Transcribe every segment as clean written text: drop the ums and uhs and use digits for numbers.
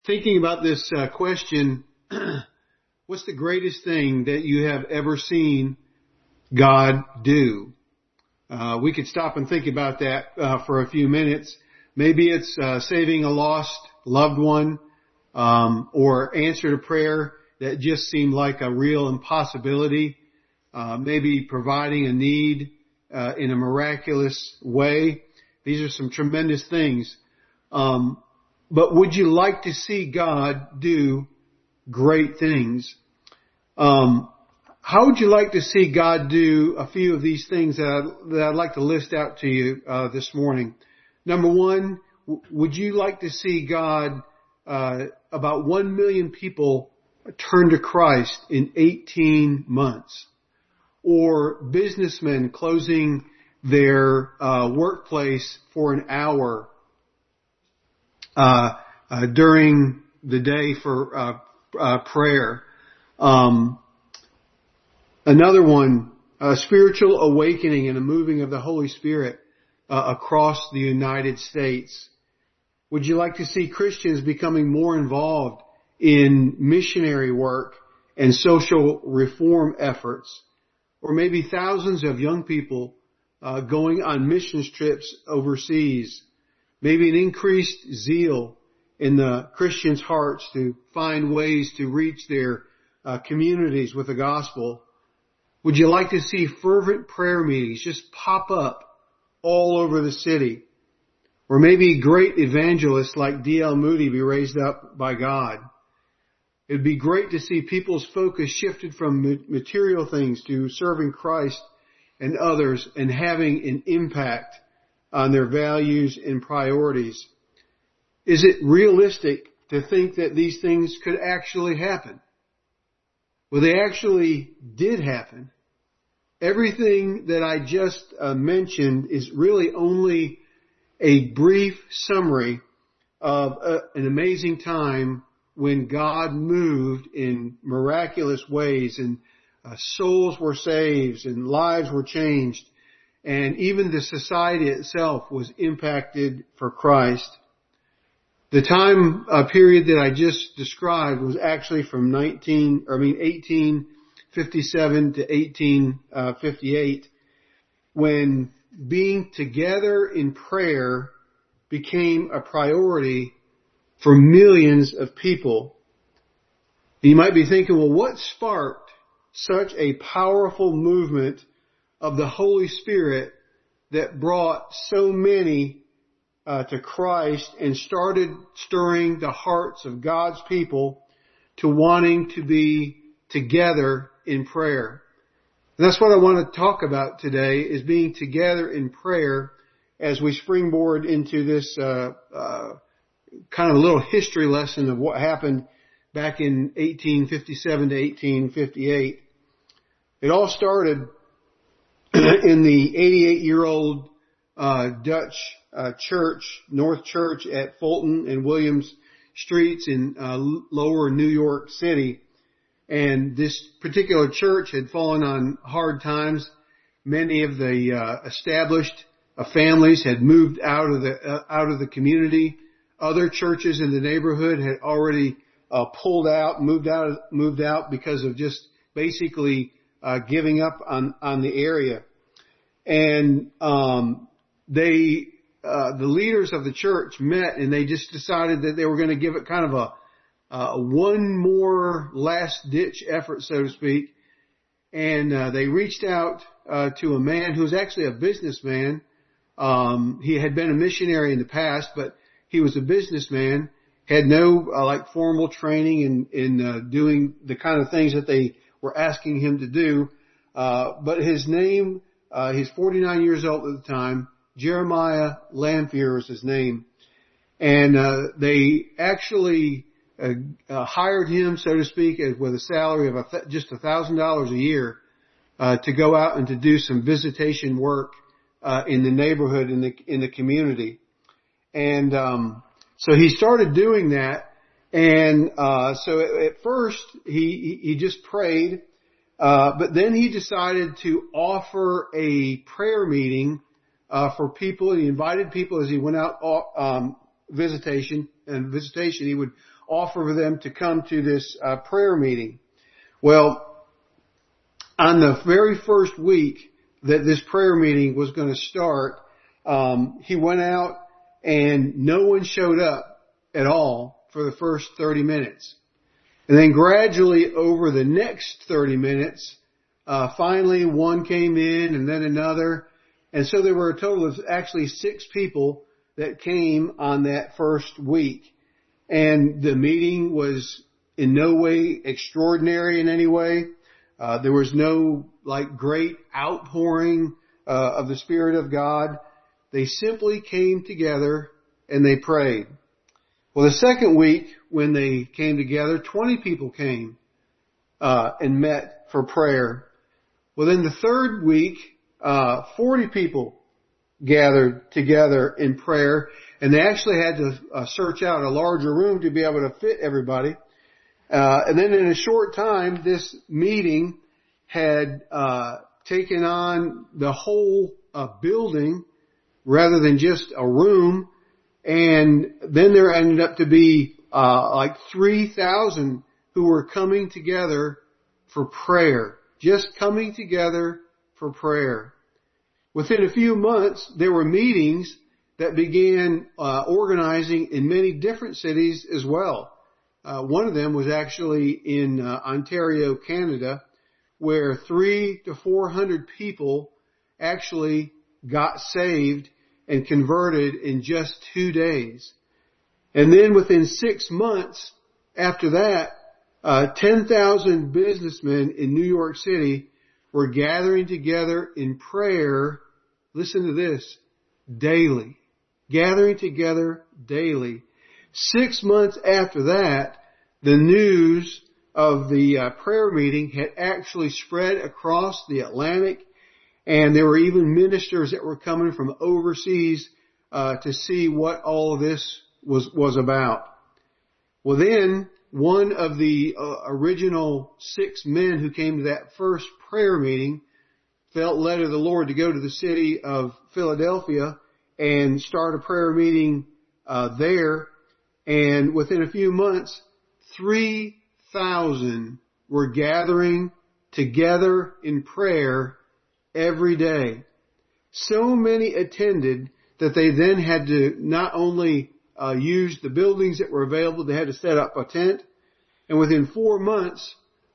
Thinking about this question, what's the greatest thing that you have ever seen God do? We could stop and think about that for a few minutes. Maybe it's saving a lost loved one, or answered a prayer that just seemed like a real impossibility. Maybe providing a need in a miraculous way. These are some tremendous things. But would you like to see God do great things? How would you like to see God do a few of these things that I'd like to list out to you this morning? Number one, would you like to see God, about 1 million people turn to Christ in 18 months? Or businessmen closing their workplace for an hour during the day for prayer. Another one, a spiritual awakening and a moving of the Holy Spirit across the United States. Would you like to see Christians becoming more involved in missionary work and social reform efforts? Or maybe thousands of young people going on missions trips overseas. Maybe an increased zeal in the Christians' hearts to find ways to reach their communities with the gospel. Would you like to see fervent prayer meetings just pop up all over the city? Or maybe great evangelists like D.L. Moody be raised up by God? It'd be great to see people's focus shifted from material things to serving Christ and others and having an impact on their values and priorities. Is it realistic to think that these things could actually happen? Well, they actually did happen. Everything that I just mentioned is really only a brief summary of an amazing time when God moved in miraculous ways and souls were saved and lives were changed, and even the society itself was impacted for Christ. The time period that I just described was actually from 1857 to 1858, when being together in prayer became a priority for millions of people. You might be thinking, well, what sparked such a powerful movement of the Holy Spirit that brought so many to Christ and started stirring the hearts of God's people to wanting to be together in prayer? And that's what I want to talk about today, is being together in prayer as we springboard into this kind of a little history lesson of what happened back in 1857 to 1858. It all started in the 88-year-old Dutch church, North Church at Fulton and Williams Streets in lower New York City. And this particular church had fallen on hard times. Many of the established families had moved out of the community. Other churches in the neighborhood had already moved out because of just basically giving up on the area. And the leaders of the church met, and they just decided that they were going to give it kind of a one more last ditch effort, so to speak. And they reached out to a man who was actually a businessman. He had been a missionary in the past, but he was a businessman, had no formal training in doing the kind of things that they were asking him to do. But his name, he's 49 years old at the time. Jeremiah Lanphier was his name. And they actually hired him, so to speak, with a salary of just $1,000 a year to go out and to do some visitation work in the neighborhood, in the community. And so he started doing that. And so at first he just prayed, but then he decided to offer a prayer meeting for people. He invited people as he went out visitation. He would offer for them to come to this prayer meeting. Well, on the very first week that this prayer meeting was going to start, he went out and no one showed up at all for the first 30 minutes. And then gradually over the next 30 minutes, finally one came in and then another. And so there were a total of actually 6 people that came on that first week. And the meeting was in no way extraordinary in any way. There was no great outpouring of the Spirit of God. They simply came together and they prayed. Well, the second week when they came together, 20 people came and met for prayer. Well, then the third week, 40 people gathered together in prayer, and they actually had to search out a larger room to be able to fit everybody. And then in a short time, this meeting had taken on the whole building rather than just a room. And then there ended up to be 3,000 who were coming together for prayer, just coming together for prayer. Within a few months, there were meetings that began organizing in many different cities as well. One of them was actually in Ontario, Canada, where 300 to 400 people actually got saved and converted in just 2 days. And then within 6 months after that, 10,000 businessmen in New York City were gathering together in prayer, listen to this, daily. Gathering together daily. 6 months after that, the news of the prayer meeting had actually spread across the Atlantic, and there were even ministers that were coming from overseas to see what all of this was about. Well, then one of the original 6 men who came to that first prayer meeting felt led of the Lord to go to the city of Philadelphia and start a prayer meeting there. And within a few months, 3,000 were gathering together in prayer every day. So many attended that they then had to not only use the buildings that were available, they had to set up a tent. And within 4 months,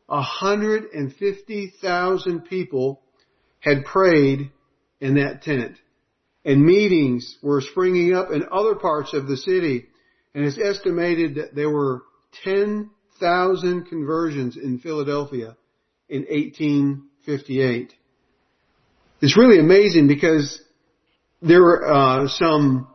150,000 people had prayed in that tent. And meetings were springing up in other parts of the city. And it's estimated that there were 10,000 conversions in Philadelphia in 1858. It's really amazing because there were some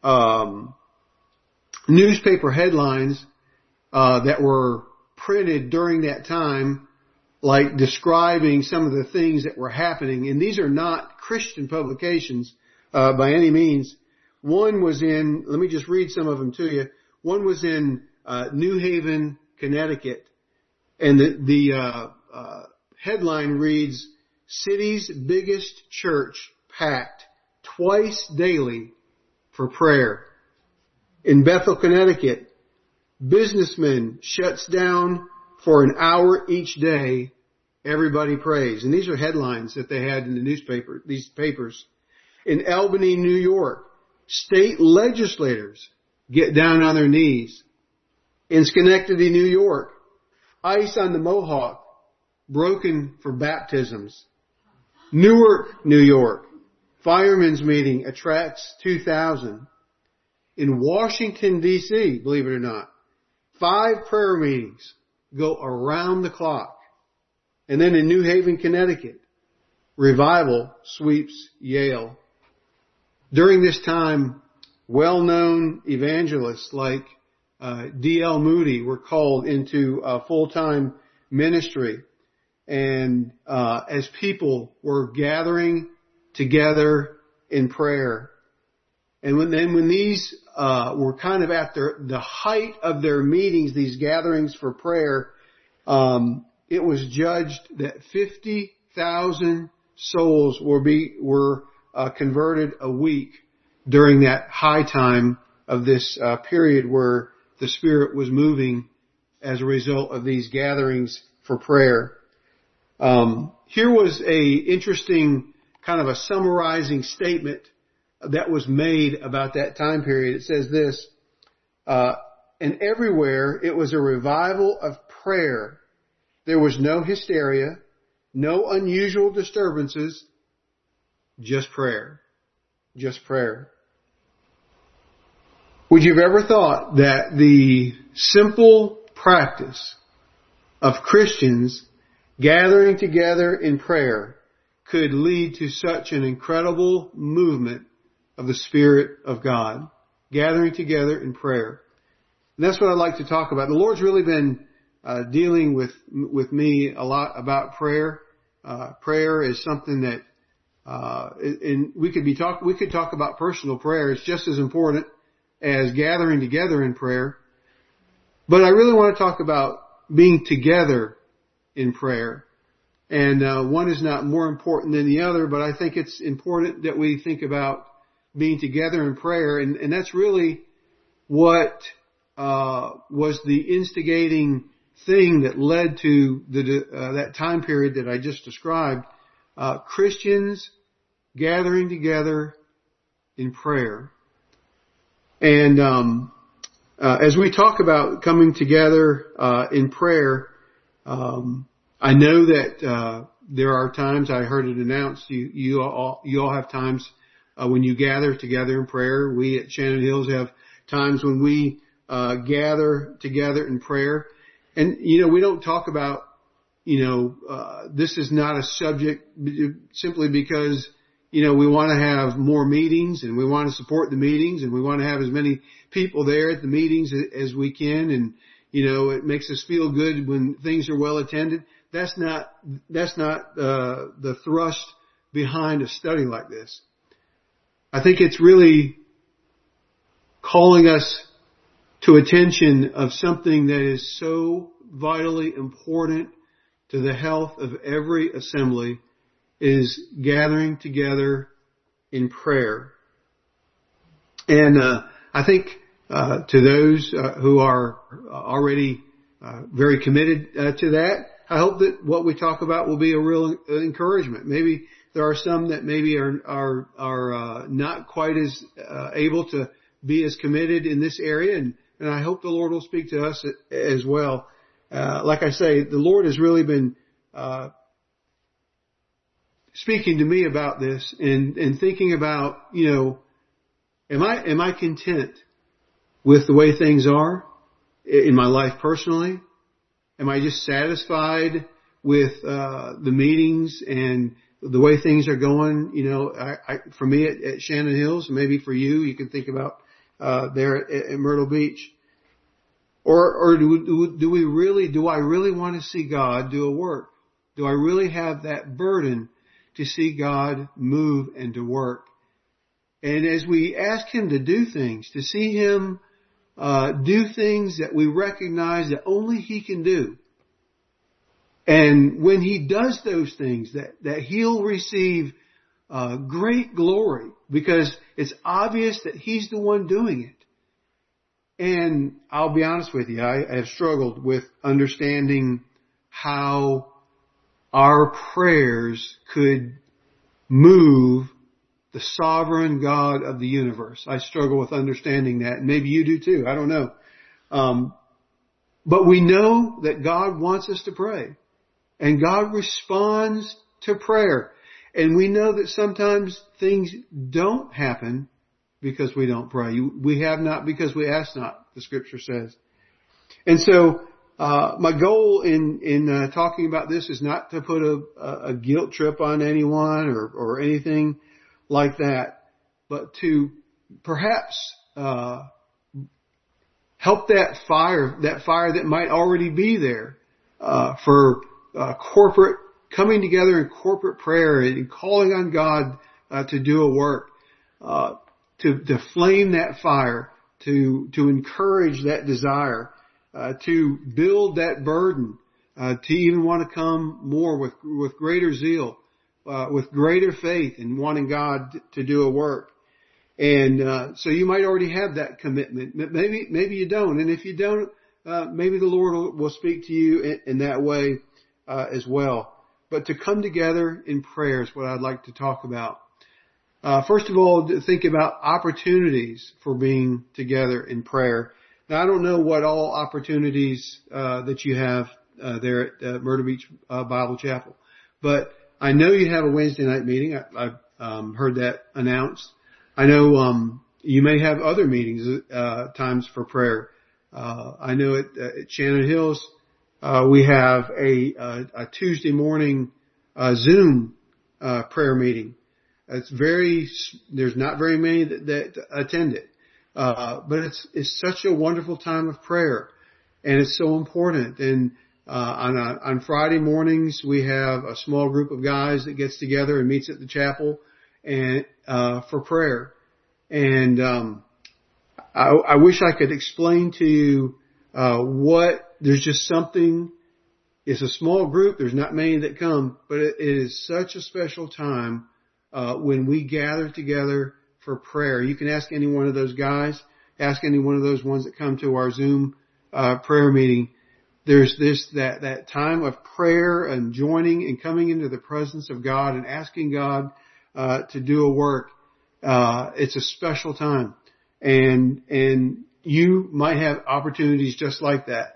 newspaper headlines that were printed during that time, like describing some of the things that were happening. And these are not Christian publications by any means. One was in, let me just read some of them to you. One was in New Haven, Connecticut. And the headline reads, "City's biggest church packed twice daily for prayer." In Bethel, Connecticut, businessman shuts down for an hour each day. Everybody prays. And these are headlines that they had in the newspaper, these papers. In Albany, New York, state legislators get down on their knees. In Schenectady, New York, ice on the Mohawk broken for baptisms. Newark, New York, firemen's meeting attracts 2,000. In Washington, D.C., believe it or not, 5 prayer meetings go around the clock. And then in New Haven, Connecticut, revival sweeps Yale. During this time, well-known evangelists like D.L. Moody were called into full-time ministry. And as people were gathering together in prayer, and when these were kind of at the height of their meetings, these gatherings for prayer, it was judged that 50,000 souls were converted a week during that high time of this period where the Spirit was moving as a result of these gatherings for prayer. Here was a interesting kind of a summarizing statement that was made about that time period. It says this, and everywhere it was a revival of prayer. There was no hysteria, no unusual disturbances, just prayer. Just prayer. Would you have ever thought that the simple practice of Christians gathering together in prayer could lead to such an incredible movement of the Spirit of God? Gathering together in prayer. And that's what I'd like to talk about. The Lord's really been dealing with me a lot about prayer. Prayer is something that and we could talk about personal prayer. It's just as important as gathering together in prayer. But I really want to talk about being together in prayer. And one is not more important than the other, but I think it's important that we think about being together in prayer. And that's really what was the instigating thing that led to that time period that I just described. Christians gathering together in prayer. And as we talk about coming together in prayer, I know that there are times, I heard it announced, you all have times when you gather together in prayer. We at Shannon Hills have times when we gather together in prayer. And, we don't talk about, this is not a subject simply because, we want to have more meetings and we want to support the meetings and we want to have as many people there at the meetings as we can. And, it makes us feel good when things are well attended. That's not the thrust behind a study like this. I think it's really calling us to attention of something that is so vitally important to the health of every assembly, is gathering together in prayer. And I think to those who are already very committed to that, I hope that what we talk about will be a real encouragement. Maybe there are some that maybe are not quite as able to be as committed in this area, and I hope the Lord will speak to us as well. Like I say, the Lord has really been speaking to me about this and thinking about, am I content with the way things are in my life personally? Am I just satisfied with the meetings and the way things are going? For me at Shannon Hills, maybe for you can think about there at Myrtle Beach. Or do I really want to see God do a work? Do I really have that burden to see God move and to work? And as we ask Him to do things, to see Him do things that we recognize that only He can do. And when He does those things, that He'll receive great glory because it's obvious that He's the one doing it. And I'll be honest with you, I have struggled with understanding how our prayers could move the sovereign God of the universe. I struggle with understanding that, and maybe you do too. I don't know. But we know that God wants us to pray, and God responds to prayer. And we know that sometimes things don't happen because we don't pray. We have not because we ask not, the Scripture says. And so my goal in talking about this is not to put a guilt trip on anyone or anything like that, but to perhaps help that fire that might already be there for corporate coming together in corporate prayer and calling on God to do a work, to flame that fire, to encourage that desire, to build that burden, to even want to come more with greater zeal, with greater faith in wanting God to do a work. And so you might already have that commitment. Maybe you don't. And if you don't, maybe the Lord will speak to you in that way as well. But to come together in prayer is what I'd like to talk about. First of all, to think about opportunities for being together in prayer. Now, I don't know what all opportunities that you have there at Myrtle Beach Bible Chapel, but I know you have a Wednesday night meeting. I've heard that announced. I know you may have other meetings, times for prayer. I know at Shannon Hills we have a Tuesday morning Zoom prayer meeting. There's not very many that attend it. But it's such a wonderful time of prayer, and it's so important. And on Friday mornings we have a small group of guys that gets together and meets at the chapel and for prayer. And I wish I could explain to you there's just something. It's a small group. There's not many that come, but it is such a special time when we gather together for prayer. You can ask any one of those guys, ask any one of those ones that come to our Zoom prayer meeting. There's that time of prayer and joining and coming into the presence of God and asking God to do a work. It's a special time, and you might have opportunities just like that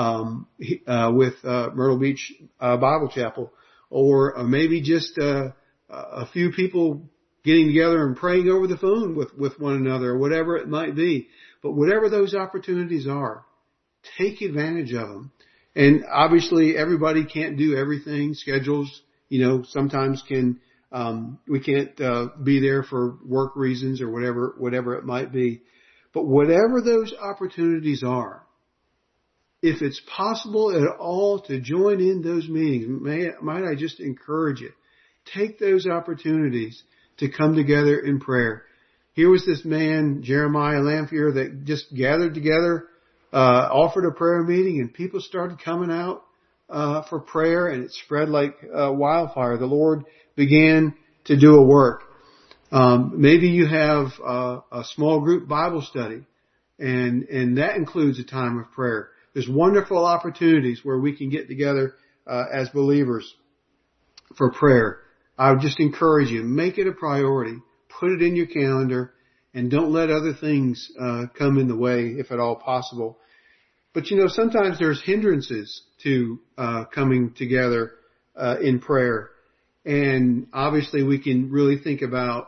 with Myrtle Beach Bible Chapel, or maybe just a few people getting together and praying over the phone with one another, or whatever it might be. But whatever those opportunities are, take advantage of them. And obviously everybody can't do everything. Schedules, sometimes we can't be there for work reasons or whatever it might be. But whatever those opportunities are, if it's possible at all to join in those meetings, might I just encourage you, take those opportunities to come together in prayer. Here was this man, Jeremiah Lamphere, that just gathered together, offered a prayer meeting, and people started coming out for prayer, and it spread like wildfire. The Lord began to do a work. Maybe you have a small group Bible study, and that includes a time of prayer. There's wonderful opportunities where we can get together as believers for prayer. I would just encourage you, make it a priority, put it in your calendar, and don't let other things come in the way if at all possible. But sometimes there's hindrances to coming together in prayer. And obviously we can really think about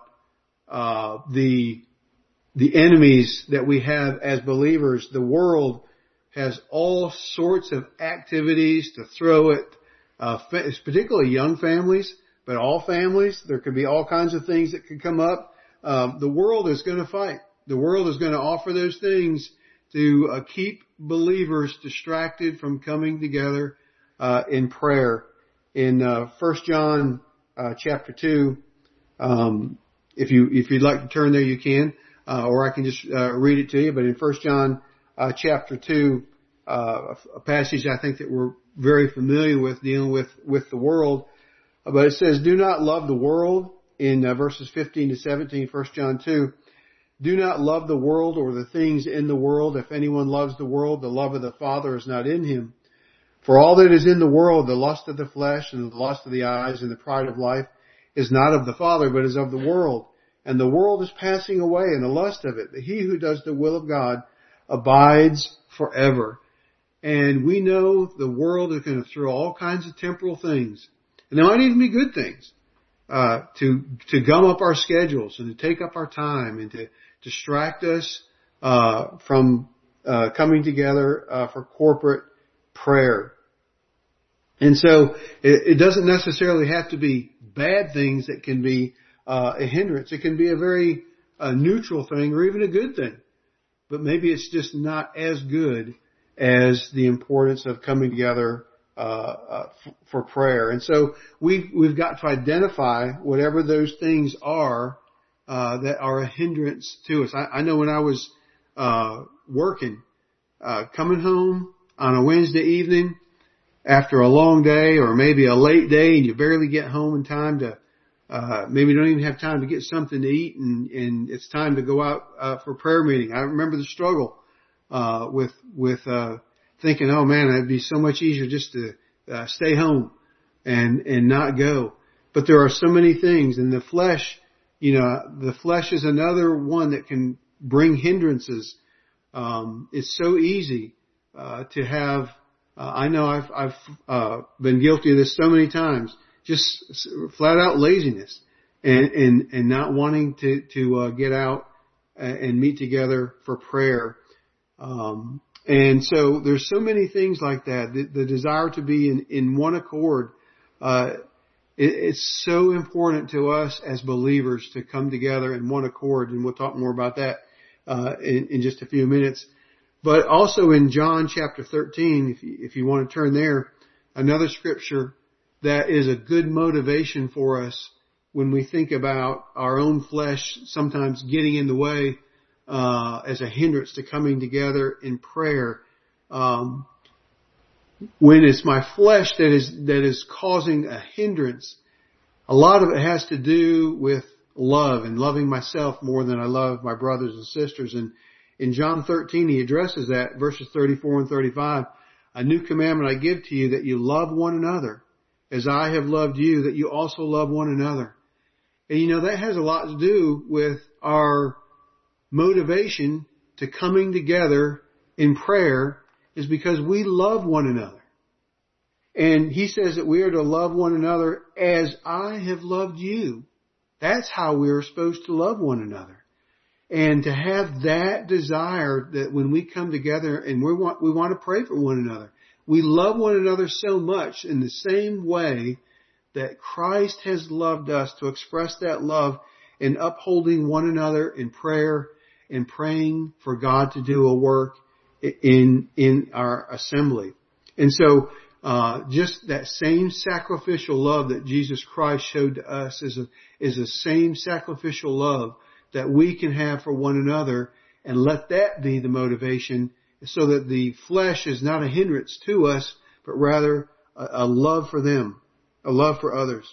the enemies that we have as believers. The world has all sorts of activities to throw at particularly young families, but all families. There could be all kinds of things that could come up. The world is going to fight. The world is going to offer those things to keep believers distracted from coming together in prayer. In 1 John chapter 2, if you'd like to turn there, you can, or I can just read it to you. But in 1 John chapter 2, a passage I think that we're very familiar with, dealing with the world. But it says, do not love the world, in verses 15 to 17, 1 John 2. Do not love the world or the things in the world. If anyone loves the world, the love of the Father is not in him. For all that is in the world, the lust of the flesh and the lust of the eyes and the pride of life, is not of the Father, but is of the world. And the world is passing away, and the lust of it. But he who does the will of God abides forever. And we know the world is going to throw all kinds of temporal things. And there might even be good things, to gum up our schedules and to take up our time and to distract us, from, coming together, for corporate prayer. And so it doesn't necessarily have to be bad things that can be, a hindrance. It can be a very, neutral thing or even a good thing. But maybe it's just not as good as the importance of coming together for prayer. And so we've got to identify whatever those things are that are a hindrance to us. I know when I was working, coming home on a Wednesday evening after a long day or maybe a late day, and you barely get home in time to maybe don't even have time to get something to eat, and it's time to go out for a prayer meeting. I remember the struggle with thinking, oh man, it'd be so much easier just to stay home and not go. But there are so many things, and the flesh is another one that can bring hindrances. It's so easy to have. I know I've been guilty of this so many times. Just flat out laziness and not wanting to get out and meet together for prayer. And so there's so many things like that. The desire to be in one accord. It's so important to us as believers to come together in one accord, and we'll talk more about that in just a few minutes. But also in John chapter 13, if you want to turn there, another scripture that is a good motivation for us when we think about our own flesh sometimes getting in the way as a hindrance to coming together in prayer. When it's my flesh that is causing a hindrance, a lot of it has to do with love and loving myself more than I love my brothers and sisters. And in John 13, he addresses that, verses 34 and 35. A new commandment I give to you, that you love one another as I have loved you, that you also love one another. And that has a lot to do with our motivation to coming together in prayer, is because we love one another. And he says that we are to love one another as I have loved you. That's how we are supposed to love one another. And to have that desire that when we come together and we want to pray for one another, we love one another so much in the same way that Christ has loved us, to express that love in upholding one another in prayer and praying for God to do a work in our assembly. And so, just that same sacrificial love that Jesus Christ showed to us is the same sacrificial love that we can have for one another, and let that be the motivation, so that the flesh is not a hindrance to us, but rather a love for them, a love for others.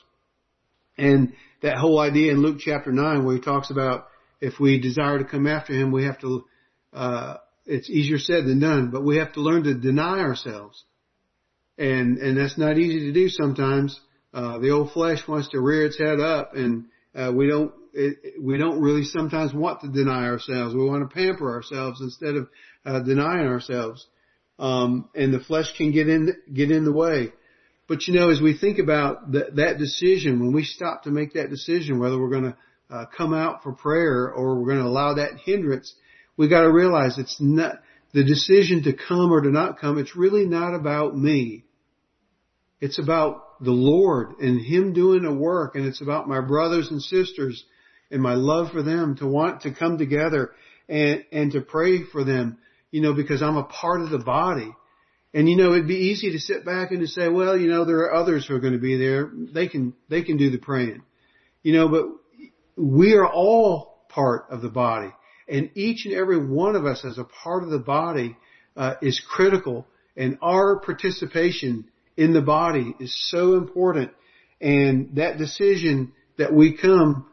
And that whole idea in Luke chapter 9, where he talks about if we desire to come after him, we have to, it's easier said than done, but we have to learn to deny ourselves. And that's not easy to do sometimes. The old flesh wants to rear its head up, and we don't really sometimes want to deny ourselves. We want to pamper ourselves instead of denying ourselves. And the flesh can get in the way. But as we think about that decision, when we stop to make that decision, whether we're going to come out for prayer or we're going to allow that hindrance, we got to realize it's not the decision to come or to not come. It's really not about me. It's about the Lord and Him doing a work, and it's about my brothers and sisters and my love for them, to want to come together and to pray for them, because I'm a part of the body. And it'd be easy to sit back and to say, well, there are others who are going to be there. They can do the praying. But we are all part of the body. And each and every one of us as a part of the body is critical. And our participation in the body is so important. And that decision that we come,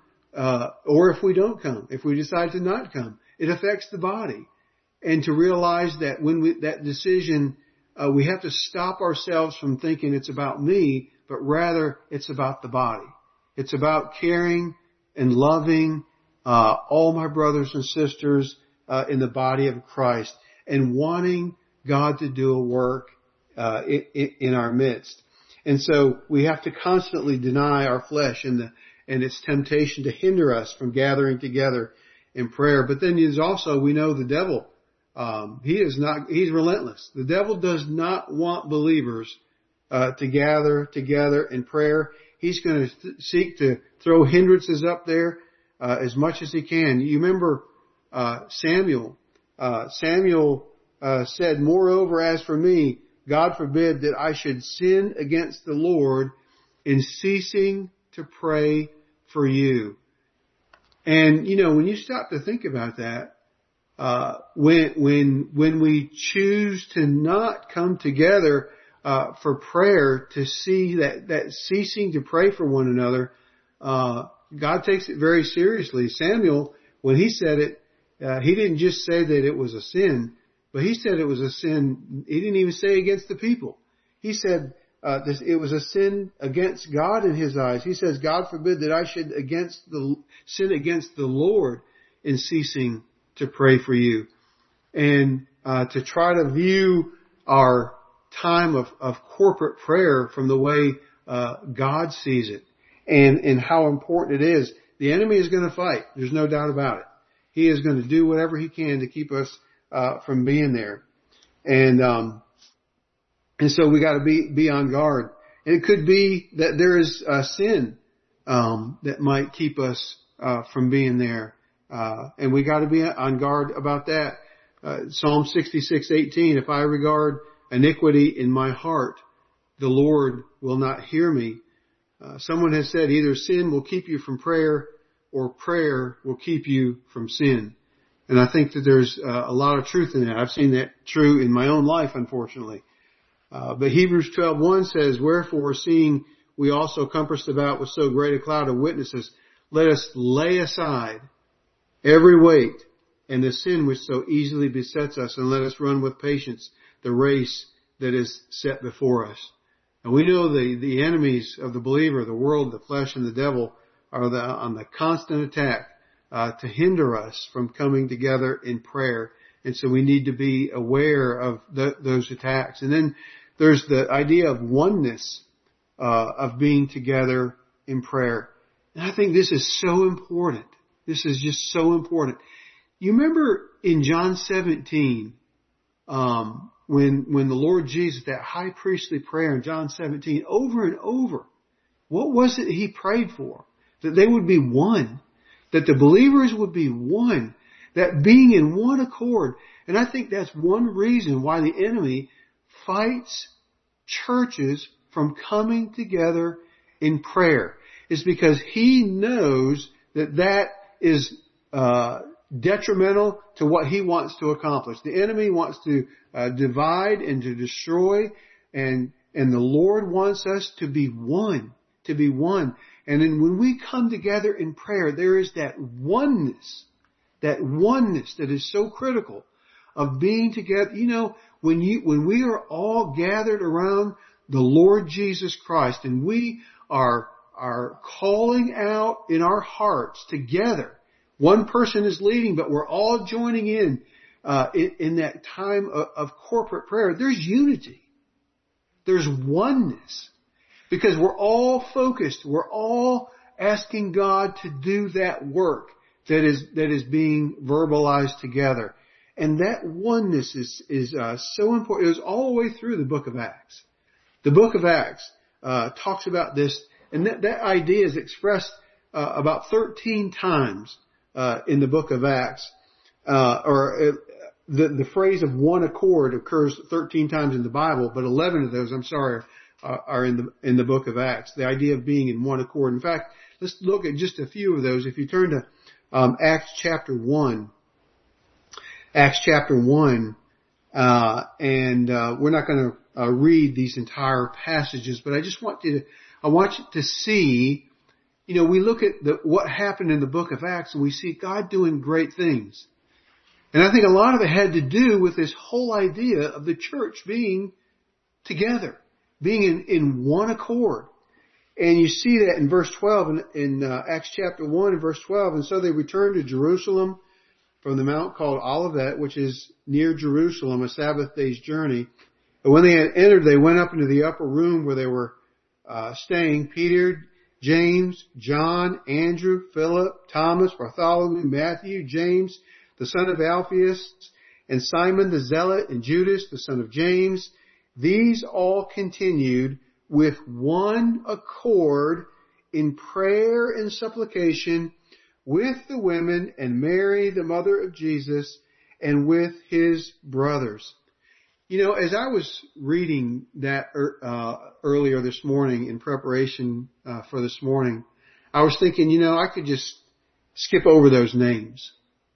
or if we don't come, if we decide to not come, it affects the body. And to realize that when that decision, we have to stop ourselves from thinking it's about me, but rather it's about the body. It's about caring and loving all my brothers and sisters in the body of Christ, and wanting God to do a work in our midst. And so we have to constantly deny our flesh and its temptation to hinder us from gathering together in prayer. But then there's also, we know the devil, he's relentless. The devil does not want believers to gather together in prayer. He's going to seek to throw hindrances up there as much as he can. You remember Samuel. Samuel said, "Moreover, as for me, God forbid that I should sin against the Lord in ceasing to pray for you." And when you stop to think about that, when we choose to not come together for prayer, to see that ceasing to pray for one another, God takes it very seriously. Samuel, when he said it, he didn't just say that it was a sin, but he said it was a sin. He didn't even say against the people. He said it was a sin against God in his eyes. He says, God forbid that I should sin against the Lord in ceasing to pray for you. And to try to view our time of corporate prayer from the way God sees it and how important it is. The enemy is going to fight. There's no doubt about it. He is going to do whatever he can to keep us from being there. And so we got to be on guard. And it could be that there is a sin that might keep us from being there. And we got to be on guard about that. Psalm 66:18, if I regard iniquity in my heart, the Lord will not hear me. Someone has said either sin will keep you from prayer or prayer will keep you from sin. And I think that there's a lot of truth in that. I've seen that true in my own life, unfortunately. But Hebrews 12:1 says, wherefore, seeing we also compassed about with so great a cloud of witnesses, let us lay aside every weight and the sin which so easily besets us, and let us run with patience the race that is set before us. And we know the enemies of the believer, the world, the flesh, and the devil are on the constant attack to hinder us from coming together in prayer. And so we need to be aware of those attacks. And then there's the idea of oneness of being together in prayer. And I think this is so important. This is just so important. You remember in John 17, when the Lord Jesus, that high priestly prayer in John 17, over and over, what was it he prayed for? That they would be one. That the believers would be one. That being in one accord. And I think that's one reason why the enemy fights churches from coming together in prayer. Is because he knows that is detrimental to what he wants to accomplish. The enemy wants to divide and to destroy, and the Lord wants us to be one, to be one. And then when we come together in prayer, there is that oneness that is so critical of being together. You know, when we are all gathered around the Lord Jesus Christ and we are calling out in our hearts together. One person is leading, but we're all joining in that time of corporate prayer. There's unity. There's oneness. Because we're all focused. We're all asking God to do that work that is being verbalized together. And that oneness is so important. It was all the way through the book of Acts. The book of Acts talks about this, and that idea is expressed about 13 times in the book of Acts, the phrase of one accord occurs 13 times in the Bible, but 11 of those, are in the book of Acts. The idea of being in one accord. In fact, let's look at just a few of those. If you turn to Acts chapter 1, and we're not going to read these entire passages, but I want you to see. You know, we look at what happened in the book of Acts and we see God doing great things. And I think a lot of it had to do with this whole idea of the church being together, being in one accord. And you see that in verse 12 in Acts chapter 1 and verse 12. And so they returned to Jerusalem from the mount called Olivet, which is near Jerusalem, a Sabbath day's journey. And when they had entered, they went up into the upper room where they were staying. Peter, James, John, Andrew, Philip, Thomas, Bartholomew, Matthew, James, the son of Alphaeus, and Simon the Zealot, and Judas, the son of James. These all continued with one accord in prayer and supplication with the women and Mary, the mother of Jesus, and with his brothers. You know, as I was reading that earlier this morning in preparation for this morning, I was thinking, you know, I could just skip over those names.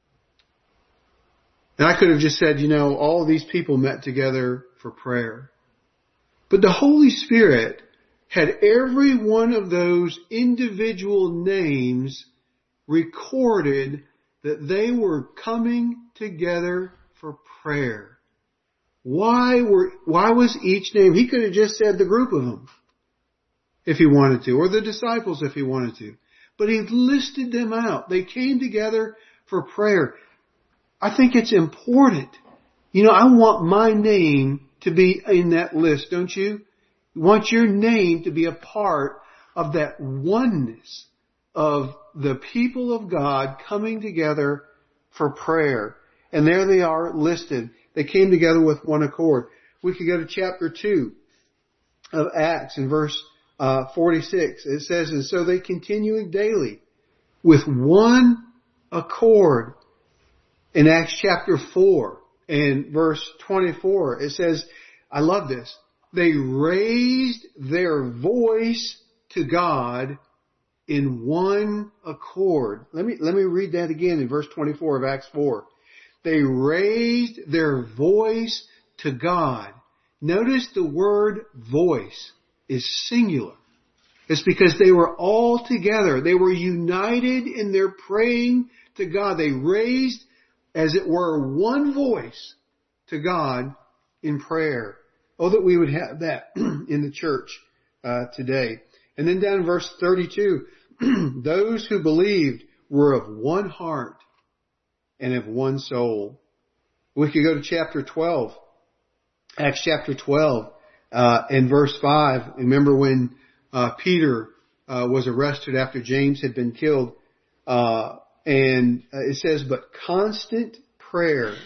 And I could have just said, you know, all of these people met together for prayer. But the Holy Spirit had every one of those individual names recorded that they were coming together for prayer. Why was each name? He could have just said the group of them if he wanted to, or the disciples if he wanted to. But he listed them out. They came together for prayer. I think it's important. I want my name to be in that list, don't you? You want your name to be a part of that oneness of the people of God coming together for prayer. And there they are listed. They came together with one accord. We could go to chapter 2 of Acts in verse 46. It says, and so they continuing daily with one accord. In Acts chapter 4 and verse 24, it says, I love this. They raised their voice to God in one accord. Let me read that again in verse 24 of Acts 4. They raised their voice to God. Notice the word voice is singular. It's because they were all together. They were united in their praying to God. They raised, as it were, one voice to God in prayer. Oh, that we would have that in the church today. And then down in verse 32, those who believed were of one heart and of one soul. We could go to chapter 12, Acts chapter 12, and verse 5. Remember when Peter was arrested after James had been killed, and it says, but constant prayer.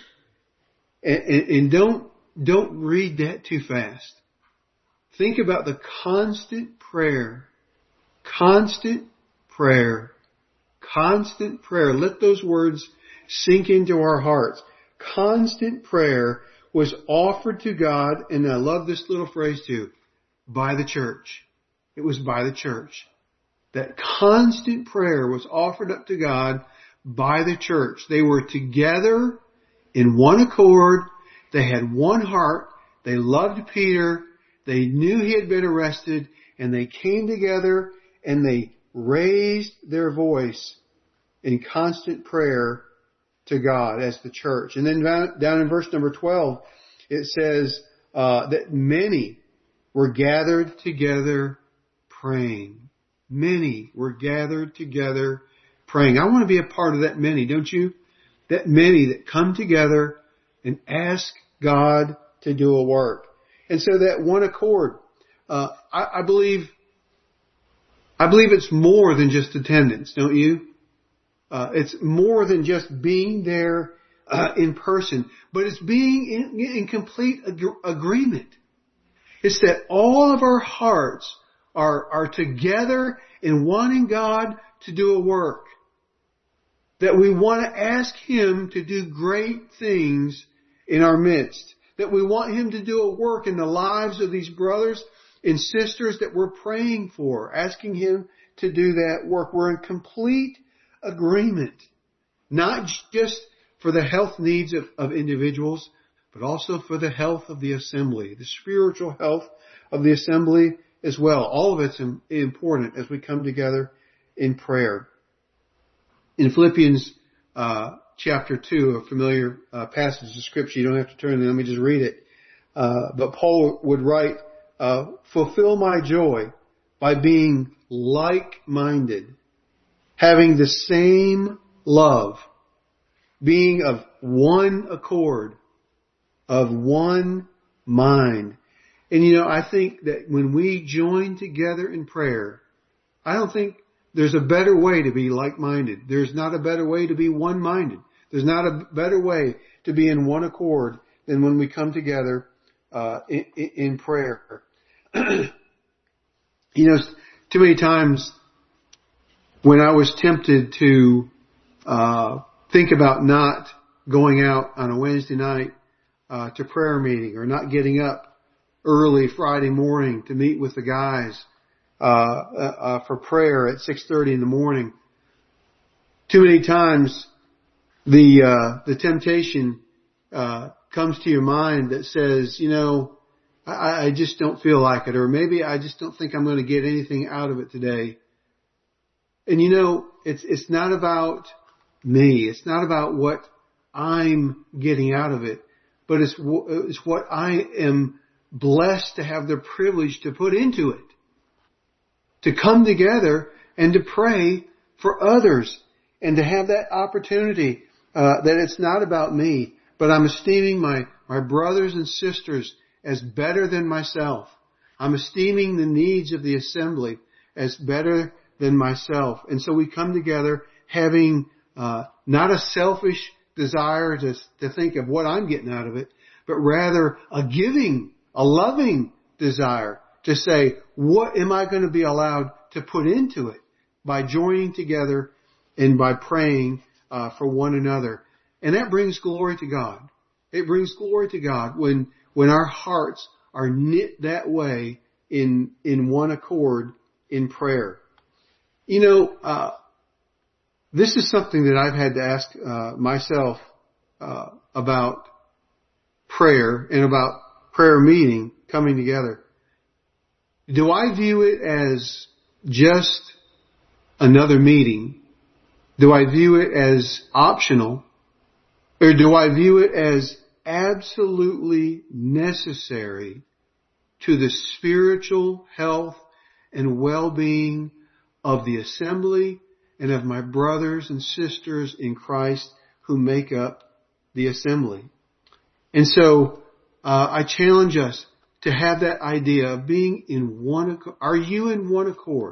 And don't read that too fast. Think about the constant prayer. Constant prayer. Constant prayer. Let those words sink into our hearts. Constant prayer was offered to God, and I love this little phrase too, by the church. It was by the church. That constant prayer was offered up to God by the church. They were together in one accord. They had one heart. They loved Peter. They knew he had been arrested, and they came together and they raised their voice in constant prayer to God as the church. And then down in verse number 12, it says that many were gathered together praying. Many were gathered together praying. I want to be a part of that many, don't you? That many that come together and ask God to do a work. And so that one accord, I believe it's more than just attendance, don't you? It's more than just being there in person, but it's being in complete agreement. It's that all of our hearts are together in wanting God to do a work. That we want to ask Him to do great things in our midst. That we want Him to do a work in the lives of these brothers and sisters that we're praying for, asking Him to do that work. We're in complete agreement. Not just for the health needs of individuals, but also for the health of the assembly, the spiritual health of the assembly as well. All of it's important as we come together in prayer. In Philippians chapter 2, a familiar passage of Scripture, you don't have to turn there, let me just read it. But Paul would write, fulfill my joy by being like-minded, having the same love, being of one accord, of one mind. And I think that when we join together in prayer, I don't think there's a better way to be like-minded. There's not a better way to be one-minded. There's not a better way to be in one accord than when we come together in prayer. Too many times when I was tempted to think about not going out on a Wednesday night to prayer meeting, or not getting up early Friday morning to meet with the guys for prayer at 6:30 in the morning. Too many times the temptation comes to your mind that says, I just don't feel like it, or maybe I just don't think I'm going to get anything out of it today. And it's not about me. It's not about what I'm getting out of it, but it's what I am blessed to have the privilege to put into it. To come together and to pray for others and to have that opportunity, that it's not about me, but I'm esteeming my brothers and sisters as better than myself. I'm esteeming the needs of the assembly as better than myself. And so we come together having not a selfish desire to think of what I'm getting out of it, but rather a giving, a loving desire to say, what am I going to be allowed to put into it by joining together and by praying for one another? And that brings glory to God. It brings glory to God when our hearts are knit that way in one accord in prayer. This is something that I've had to ask myself about prayer and about prayer meeting, coming together. Do I view it as just another meeting? Do I view it as optional? Or do I view it as absolutely necessary to the spiritual health and well-being of the assembly and of my brothers and sisters in Christ who make up the assembly? And so I challenge us to have that idea of being in one accord. Are you in one accord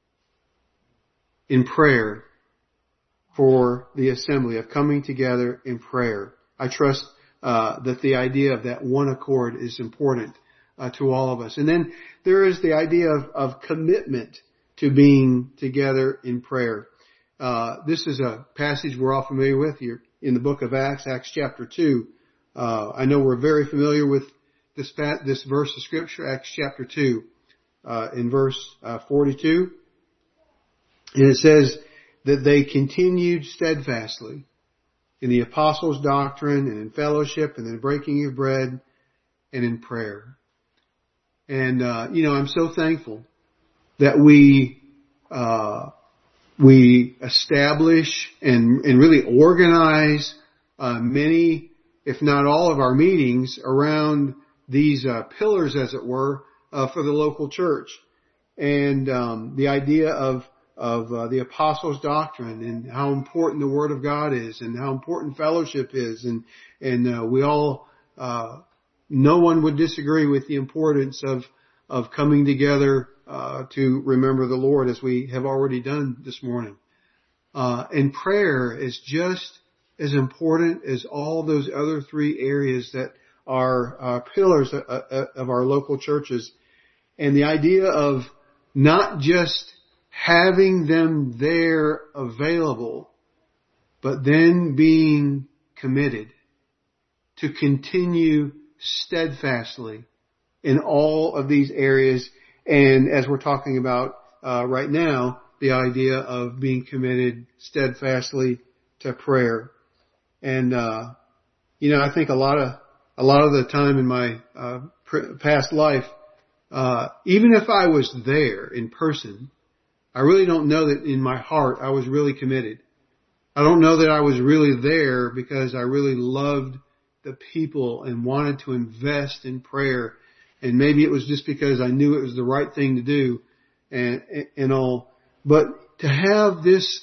in prayer for the assembly, of coming together in prayer? I trust that the idea of that one accord is important to all of us. And then there is the idea of commitment to being together in prayer. This is a passage we're all familiar with here in the book of Acts chapter 2. I know we're very familiar with this verse of Scripture, Acts chapter 2, in verse 42. And it says that they continued steadfastly in the apostles' doctrine and in fellowship and in the breaking of bread and in prayer. And, I'm so thankful that we establish and really organize many, if not all, of our meetings around these pillars, as it were, for the local church. And the idea of the apostles' doctrine and how important the Word of God is and how important fellowship is. And we all, no one would disagree with the importance of coming together to remember the Lord, as we have already done this morning. And prayer is just as important as all those other three areas that are pillars of our local churches. And the idea of not just having them there available, but then being committed to continue steadfastly in all of these areas. And as we're talking about right now, the idea of being committed steadfastly to prayer. And I think a lot of the time in my past life, even if I was there in person, I really don't know that in my heart I was really committed. I don't know that I was really there because I really loved the people and wanted to invest in prayer. And maybe it was just because I knew it was the right thing to do and all. But to have this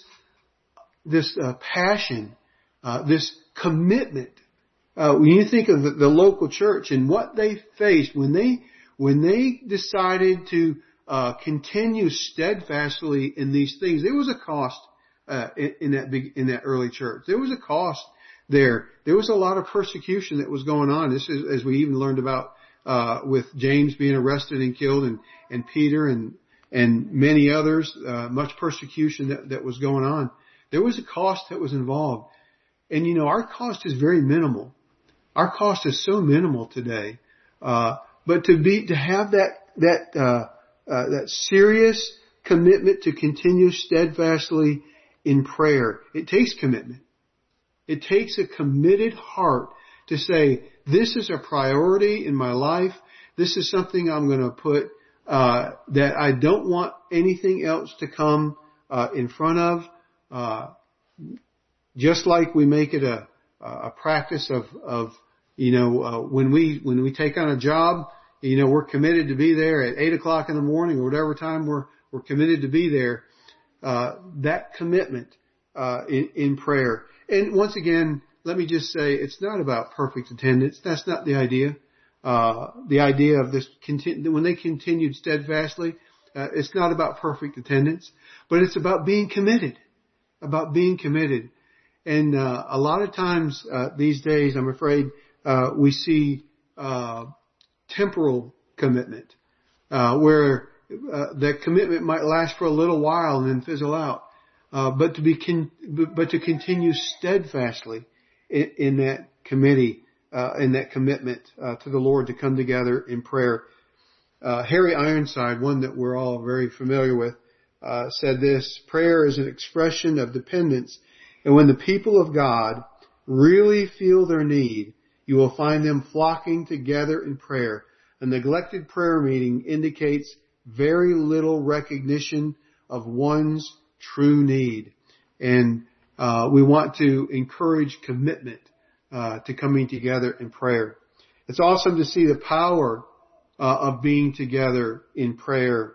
passion, this commitment, when you think of the local church and what they faced when they decided to continue steadfastly in these things, there was a cost in that early church. There was a cost there. There was a lot of persecution that was going on. This is, as we even learned about with James being arrested and killed, and Peter and many others, much persecution that was going on. There was a cost that was involved. And our cost is very minimal. Our cost is so minimal today. But to have that serious commitment to continue steadfastly in prayer, it takes commitment. It takes a committed heart to say, this is a priority in my life. This is something I'm going to put that I don't want anything else to come in front of. Just like we make it a practice of when we take on a job, we're committed to be there at 8 o'clock in the morning or whatever time we're committed to be there. That commitment in prayer. And once again, let me just say, it's not about perfect attendance. That's not the idea. The idea of this, when they continued steadfastly, it's not about perfect attendance, but it's about being committed. And a lot of times these days, I'm afraid, we see temporal commitment, where that commitment might last for a little while and then fizzle out. But to continue steadfastly in that committee, in that commitment to the Lord, to come together in prayer. Harry Ironside, one that we're all very familiar with, said this: prayer is an expression of dependence, and when the people of God really feel their need, you will find them flocking together in prayer. A neglected prayer meeting indicates very little recognition of one's true need. And we want to encourage commitment to coming together in prayer. It's awesome to see the power of being together in prayer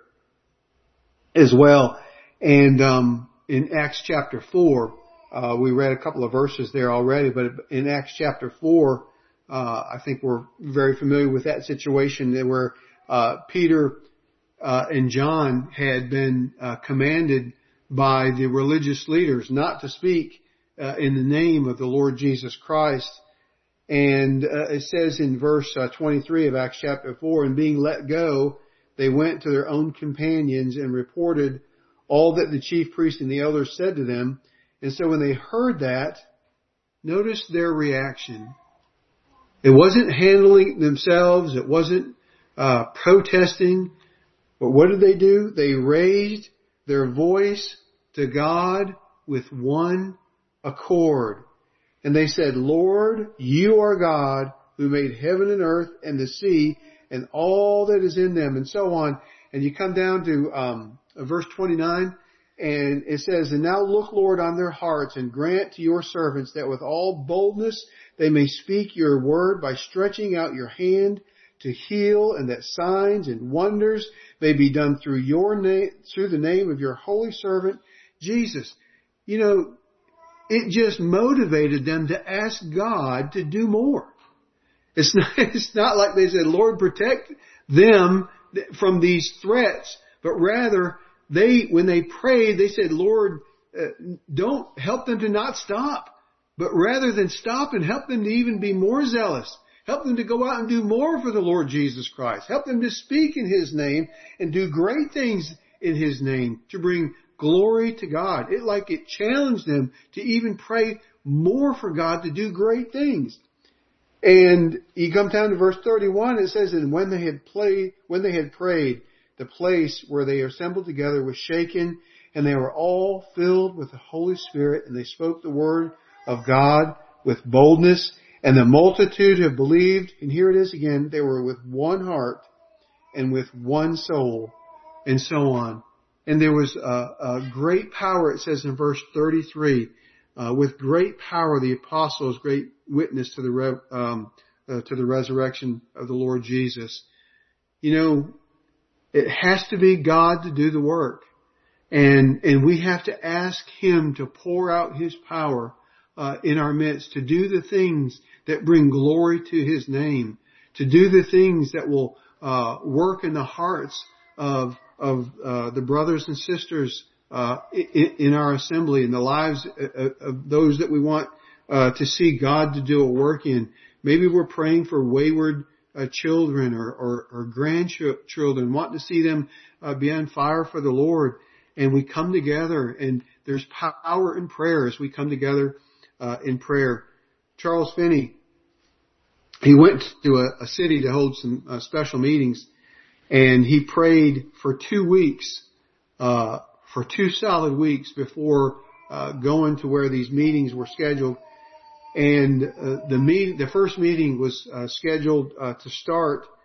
as well. And in Acts chapter 4, we read a couple of verses there already, but in Acts chapter 4, I think we're very familiar with that situation where Peter and John had been commanded by the religious leaders not to speak in the name of the Lord Jesus Christ. And it says in verse 23 of Acts chapter 4, and being let go, they went to their own companions and reported all that the chief priests and the elders said to them. And so when they heard that, notice their reaction. It wasn't handling themselves. It wasn't protesting. But what did they do? They raised their voice to God with one accord. And they said, Lord, you are God who made heaven and earth and the sea and all that is in them, and so on. And you come down to verse 29, and it says, and now look, Lord, on their hearts, and grant to your servants that with all boldness they may speak your word by stretching out your hand to heal, and that signs and wonders may be done through your name, through the name of your holy servant, Jesus. It just motivated them to ask God to do more. It's not like they said, Lord, protect them from these threats, but rather when they prayed, they said, Lord, don't help them to not stop, but rather than stop, and help them to even be more zealous. Help them to go out and do more for the Lord Jesus Christ. Help them to speak in His name and do great things in His name to bring glory to God. It challenged them to even pray more for God to do great things. And you come down to verse 31, it says, and when they had prayed, the place where they assembled together was shaken, and they were all filled with the Holy Spirit, and they spoke the word of God with boldness, and the multitude have believed. And here it is again, they were with one heart and with one soul, and so on. And there was a great power, it says in verse 33, with great power the apostles, great witness to the resurrection of the Lord Jesus. It has to be God to do the work. And we have to ask Him to pour out His power in our midst, to do the things that bring glory to His name, to do the things that will work in the hearts of the brothers and sisters in our assembly, in the lives of those that we want to see God to do a work in. Maybe we're praying for wayward children or grandchildren, wanting to see them be on fire for the Lord. And we come together, and there's power in prayer as we come together in prayer. Charles Finney, he went to a city to hold some special meetings, and he prayed for 2 weeks, for 2 solid weeks before going to where these meetings were scheduled. And the first meeting was scheduled to start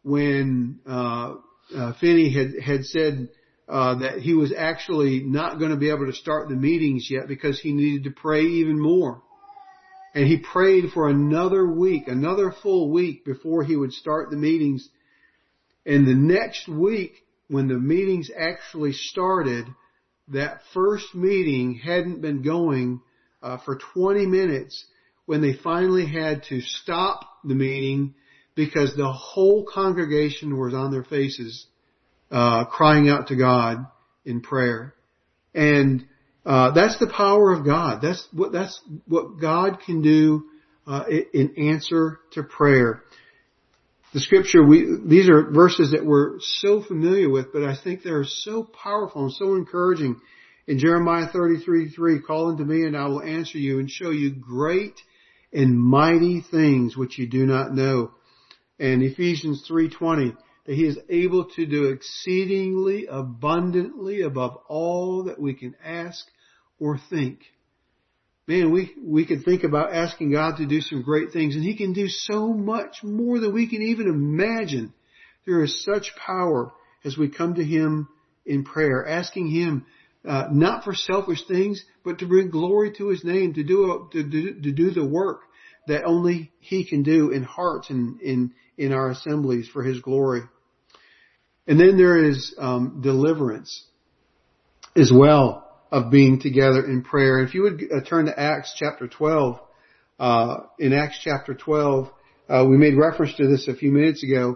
when Finney had said that he was actually not going to be able to start the meetings yet because he needed to pray even more. And he prayed for another week, another full week before he would start the meetings. And the next week, when the meetings actually started, that first meeting hadn't been going for 20 minutes when they finally had to stop the meeting because the whole congregation was on their faces crying out to God in prayer. And that's the power of God. That's what God can do in answer to prayer. The scripture, these are verses that we're so familiar with, but I think they're so powerful and so encouraging. In Jeremiah 33:3, call unto me and I will answer you and show you great and mighty things which you do not know. And Ephesians 3:20, that he is able to do exceedingly abundantly above all that we can ask or think. Man, we could think about asking God to do some great things, and he can do so much more than we can even imagine. There is such power as we come to him in prayer, asking him not for selfish things, but to bring glory to his name, to do the work that only he can do in hearts and in our assemblies for his glory. And then there is deliverance as well of being together in prayer. If you would turn to Acts chapter 12, in Acts chapter 12, we made reference to this a few minutes ago,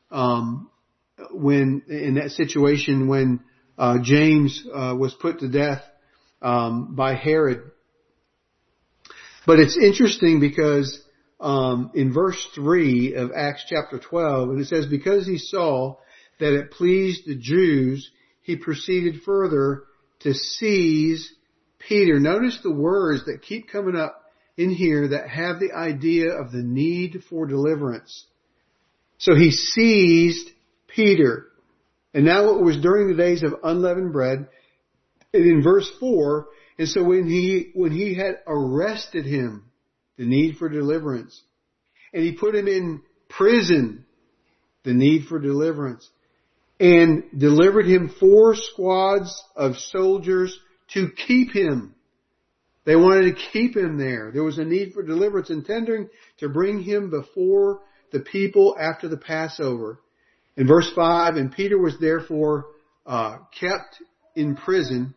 when in that situation when James was put to death by Herod. But it's interesting because in verse 3 of Acts chapter 12, and it says, because he saw that it pleased the Jews, he proceeded further to seize Peter. Notice the words that keep coming up in here that have the idea of the need for deliverance. So he seized Peter. And now it was during the days of unleavened bread. And in verse 4, and so when he had arrested him, the need for deliverance, and he put him in prison, the need for deliverance, and delivered him 4 squads of soldiers to keep him. They wanted to keep him there. There was a need for deliverance, intending to bring him before the people after the Passover. In verse 5, and Peter was therefore kept in prison,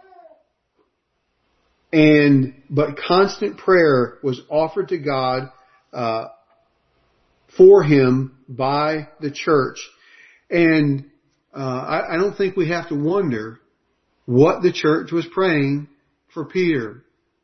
but constant prayer was offered to God for him by the church. And I don't think we have to wonder what the church was praying for Peter.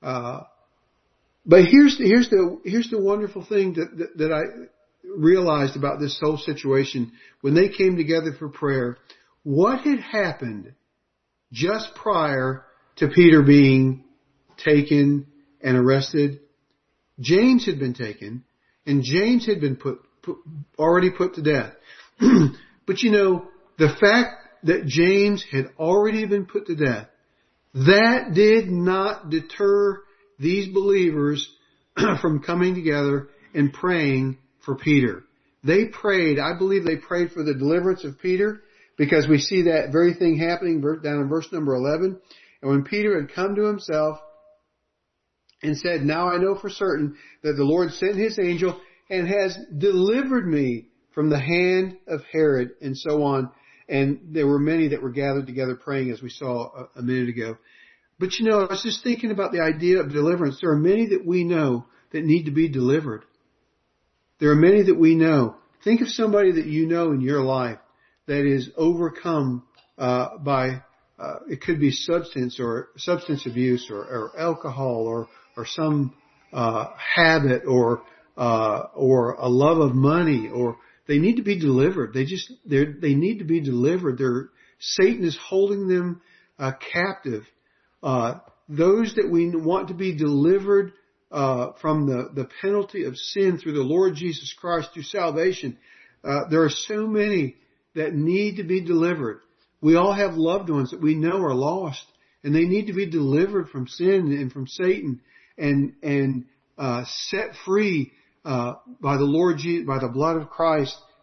But here's the wonderful thing that I realized about this whole situation when they came together for prayer. What had happened just prior to Peter being taken and arrested? James had been taken, and James had been already put to death. But you know, the fact that James had already been put to death, that did not deter these believers from coming together and praying for Peter. They prayed, I believe they prayed for the deliverance of Peter, because we see that very thing happening down in verse number 11. And when Peter had come to himself and said, now I know for certain that the Lord sent his angel and has delivered me from the hand of Herod, and so on. And there were many that were gathered together praying, as we saw a minute ago. But you know, I was just thinking about the idea of deliverance. There are many that we know that need to be delivered. There are many that we know. Think of somebody that you know in your life that is overcome by it could be substance abuse or alcohol or some habit or a love of money, or they need to be delivered. They need to be delivered. Satan is holding them captive. Those that we want to be delivered from the penalty of sin through the Lord Jesus Christ, through salvation. There are so many that need to be delivered. We all have loved ones that we know are lost, and they need to be delivered from sin and from Satan and set free by the Lord Jesus, by the blood of Christ,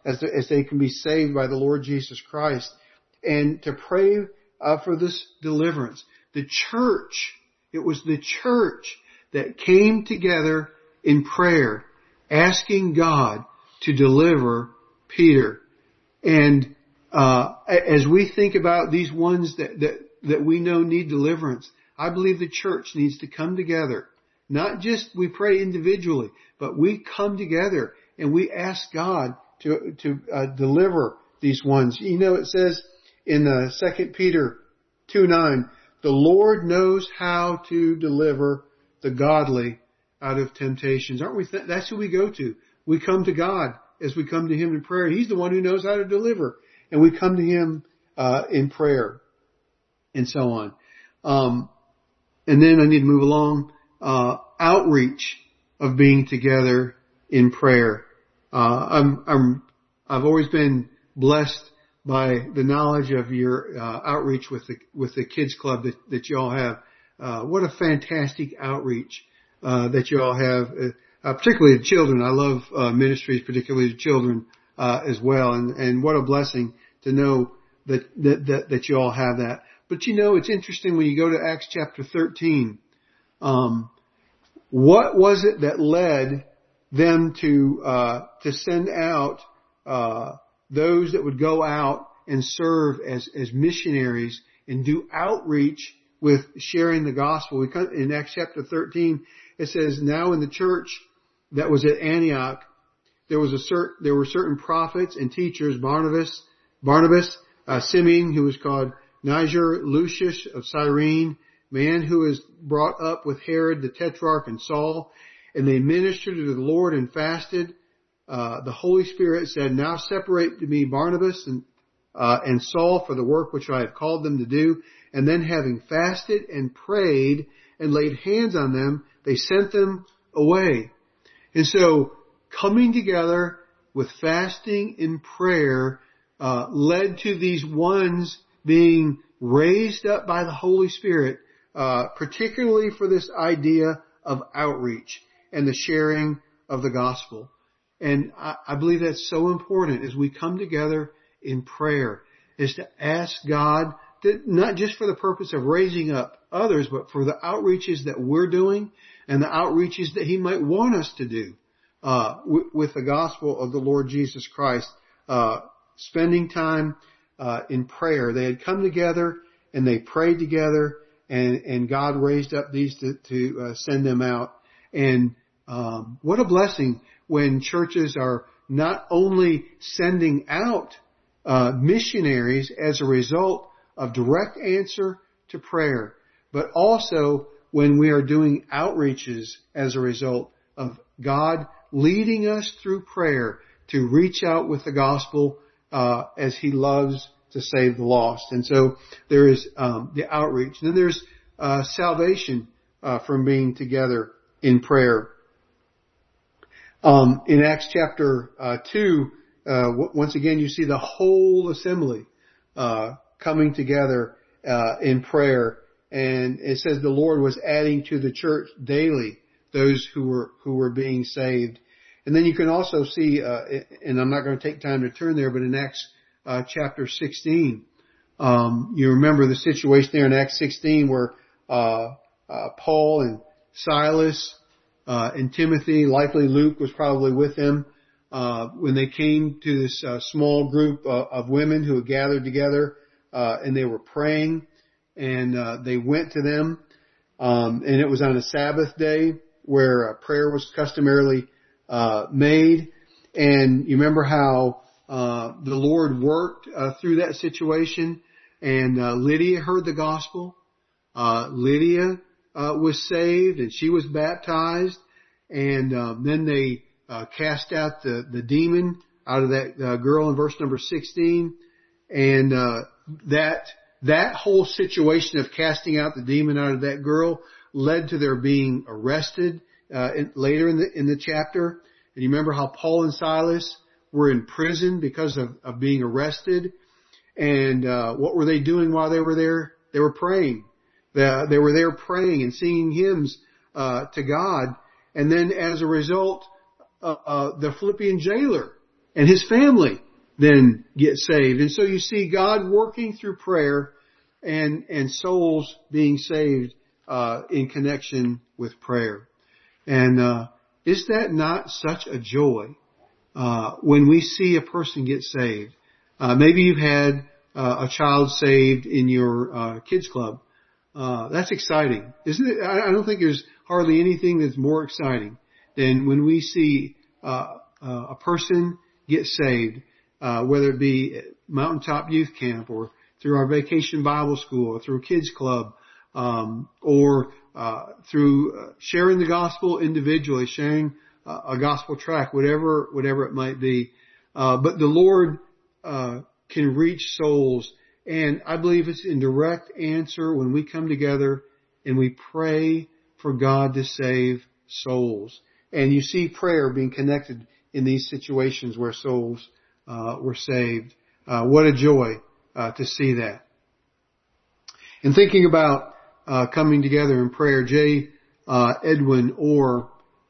as they can be saved by the Lord Jesus Christ, and to pray for this deliverance. The church, it was the church that came together in prayer, asking God to deliver Peter. And as we think about these ones that we know need deliverance, I believe the church needs to come together. Not just we pray individually, but we come together and we ask God to deliver these ones. You know, it says in 2 Peter 2:9, the Lord knows how to deliver the godly out of temptations. Aren't we? That's who we go to. We come to God as we come to Him in prayer. He's the one who knows how to deliver. And we come to Him in prayer and so on. And then I need to move along. Outreach of being together in prayer. I've always been blessed by the knowledge of your outreach with the kids club that you all have. What a fantastic outreach that you all have, particularly to children. I love ministries, particularly to children as well, and what a blessing to know that you all have that. But you know, it's interesting when you go to Acts chapter 13. What was it that led them to send out those that would go out and serve as missionaries and do outreach with sharing the gospel? In Acts chapter 13, it says, now in the church that was at Antioch, there were certain prophets and teachers, Barnabas, Simeon, who was called Niger, Lucius of Cyrene, man who was brought up with Herod the Tetrarch and Saul, and they ministered to the Lord and fasted. The Holy Spirit said, now separate to me Barnabas and Saul for the work which I have called them to do. And then having fasted and prayed and laid hands on them, they sent them away. And so coming together with fasting and prayer led to these ones being raised up by the Holy Spirit, particularly for this idea of outreach and the sharing of the gospel. And I believe that's so important as we come together in prayer, is to ask God that not just for the purpose of raising up others, but for the outreaches that we're doing and the outreaches that He might want us to do with the gospel of the Lord Jesus Christ. Spending time in prayer. They had come together and they prayed together, and God raised up these to send them out. And what a blessing when churches are not only sending out missionaries as a result of direct answer to prayer, but also when we are doing outreaches as a result of God leading us through prayer to reach out with the gospel as He loves to save the lost. And so there is the outreach. And then there's salvation from being together in prayer. In Acts chapter 2, once again you see the whole assembly coming together in prayer. And it says the Lord was adding to the church daily those who were being saved. And then you can also see, and I'm not going to take time to turn there, but in Acts chapter 16, you remember the situation there in Acts 16 where Paul and Silas and Timothy, likely Luke was probably with them, when they came to this small group of women who had gathered together, and they were praying, and they went to them, and it was on a Sabbath day where prayer was customarily made. And you remember how the Lord worked through that situation, and Lydia heard the gospel. Lydia was saved, and she was baptized, and then they cast out the demon out of that girl in verse number 16, and that whole situation of casting out the demon out of that girl led to their being arrested later in the chapter. And you remember how Paul and Silas were in prison because of being arrested. And what were they doing while they were there? They were praying. They were there praying and singing hymns to God. And then as a result, the Philippian jailer and his family then get saved. And so you see God working through prayer and souls being saved in connection with prayer. And is that not such a joy when we see a person get saved? Maybe you've had a child saved in your kids club. That's exciting, isn't it? I don't think there's hardly anything that's more exciting than when we see a person get saved, whether it be at Mountaintop Youth Camp or through our Vacation Bible School or through Kids Club, or through sharing the gospel individually, sharing a gospel tract, whatever it might be. But the Lord can reach souls, and I believe it's in direct answer when we come together and we pray for God to save souls. And you see prayer being connected in these situations where souls were saved. What a joy to see that. And thinking about coming together in prayer, J. Edwin Orr,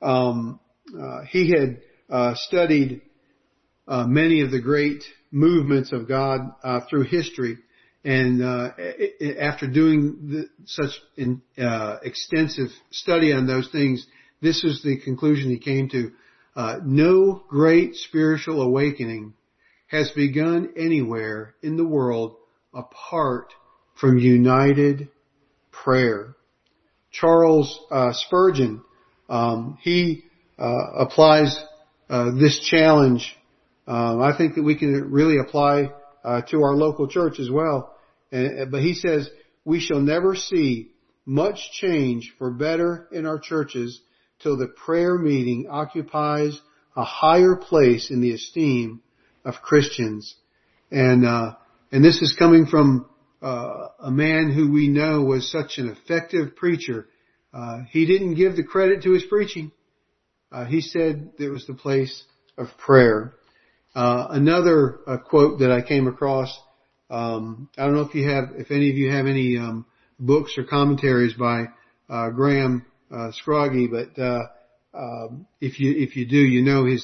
he had studied many of the great movements of God through history, and after doing such extensive study on those things, this is the conclusion he came to. No great spiritual awakening has begun anywhere in the world apart from united prayer. Charles Spurgeon, he applies this challenge. I think that we can really apply to our local church as well. But he says, we shall never see much change for better in our churches till the prayer meeting occupies a higher place in the esteem of Christians. And this is coming from a man who we know was such an effective preacher. He didn't give the credit to his preaching. He said it was the place of prayer. Another quote that I came across, I don't know if any of you have any books or commentaries by Graham Scroggie, but if you do, you know he's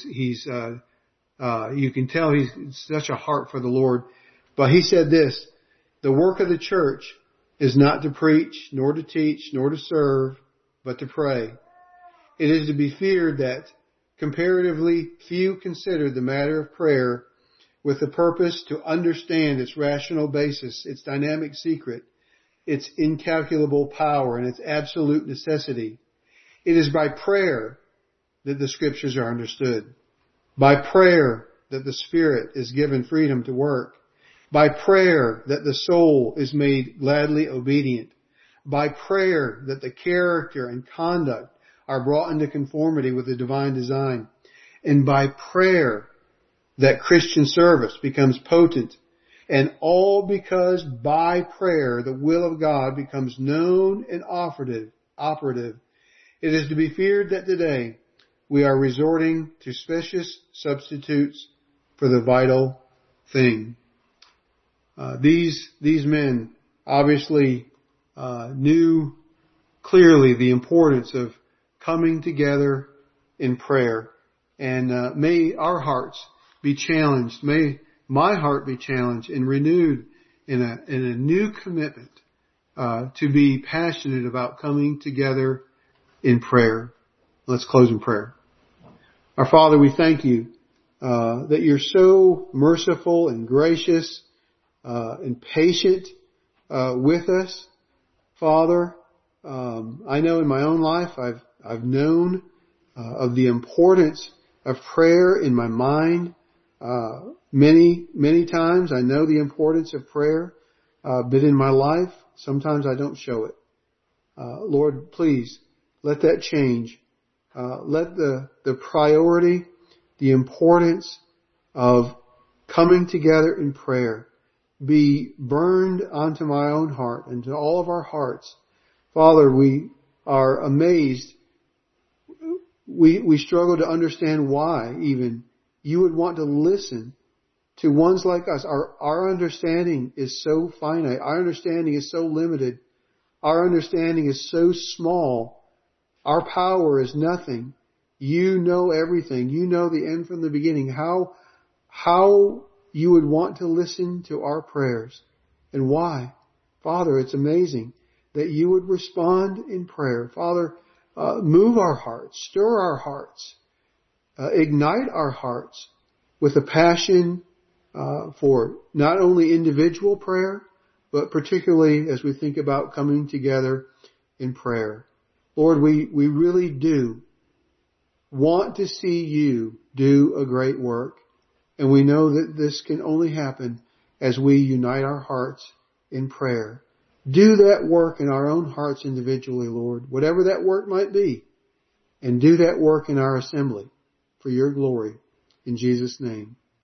you can tell he's such a heart for the Lord. But he said this: the work of the church is not to preach, nor to teach, nor to serve, but to pray. It is to be feared that comparatively few consider the matter of prayer with the purpose to understand its rational basis, its dynamic secret, its incalculable power, and its absolute necessity. It is by prayer that the Scriptures are understood. By prayer that the Spirit is given freedom to work. By prayer that the soul is made gladly obedient. By prayer that the character and conduct are brought into conformity with the divine design. And by prayer that Christian service becomes potent. And all because by prayer the will of God becomes known and operative. It is to be feared that today we are resorting to specious substitutes for the vital thing. These men obviously knew clearly the importance of coming together in prayer. And may our hearts be challenged. May my heart be challenged and renewed in a new commitment to be passionate about coming together in prayer. Let's close in prayer. Our Father, we thank you that you're so merciful and gracious and patient with us. Father, I know in my own life I've known of the importance of prayer in my mind. Many times I know the importance of prayer, but in my life sometimes I don't show it. Lord, please let that change. Let the priority, the importance of coming together in prayer be burned onto my own heart and to all of our hearts. Father, we are amazed. We struggle to understand why even you would want to listen to ones like us. Our understanding is so finite. Our understanding is so limited. Our understanding is so small. Our power is nothing. You know everything. You know the end from the beginning. How how you would want to listen to our prayers and why. Father, it's amazing that you would respond in prayer. Father, move our hearts, stir our hearts, ignite our hearts with a passion for not only individual prayer, but particularly as we think about coming together in prayer. Lord, we really do want to see you do a great work. And we know that this can only happen as we unite our hearts in prayer. Do that work in our own hearts individually, Lord, whatever that work might be. And do that work in our assembly for your glory. In Jesus' name.